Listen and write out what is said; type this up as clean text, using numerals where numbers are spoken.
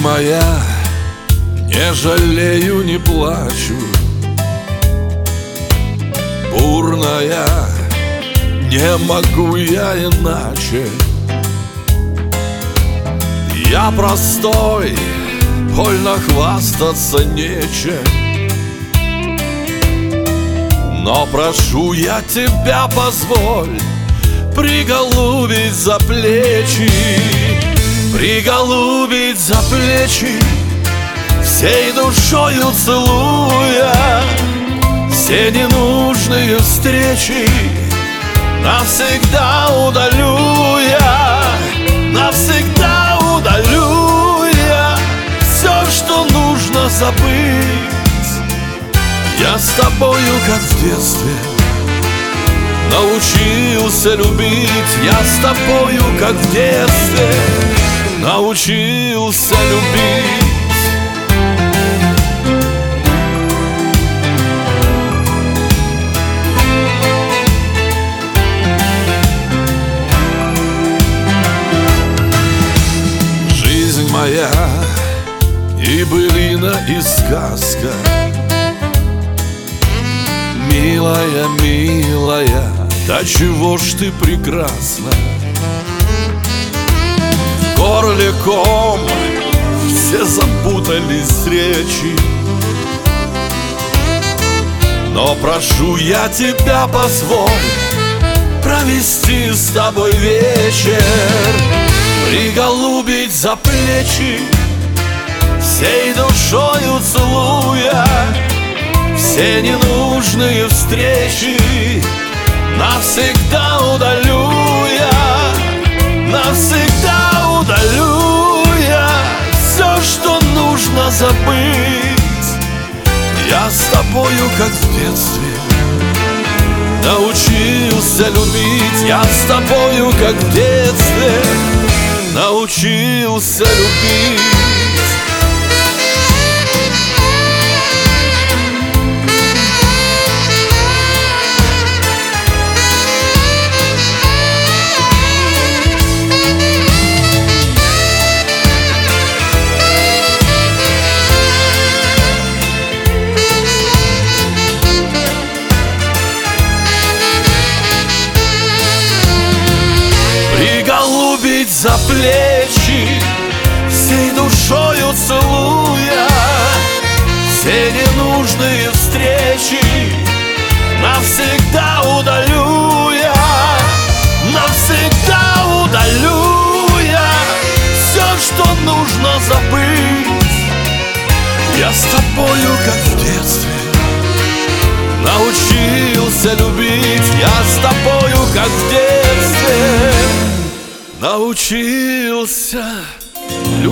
моя, не жалею, не плачу. Бурная, не могу я иначе. Я простой, больно хвастаться нечем. Но прошу я тебя, позволь приголубить за плечи, приголубить за плечи, всей душою целуя. Все ненужные встречи навсегда удалю я, навсегда удалю я. Все, что нужно забыть, я с тобою, как в детстве, научился любить. Я с тобою, как в детстве, научился любить. Жизнь моя и былина, и сказка. Милая, милая, да чего ж ты прекрасна. В горле ком, все запутались речи. Но прошу я тебя, позволь провести с тобой вечер, приголубить за плечи, всей душою целуя. Все ненужные встречи навсегда удалю я, навсегда удалю я. Все, что нужно забыть, я с тобою, как в детстве, научился любить. Я с тобою, как в детстве, научился любить. Приголубить за плечи, всей душою целуя. Все ненужные встречи навсегда удалю я, навсегда удалю я. Все, что нужно забыть, я с тобою, как в детстве, научился любить. Я с тобою, как в детстве, научился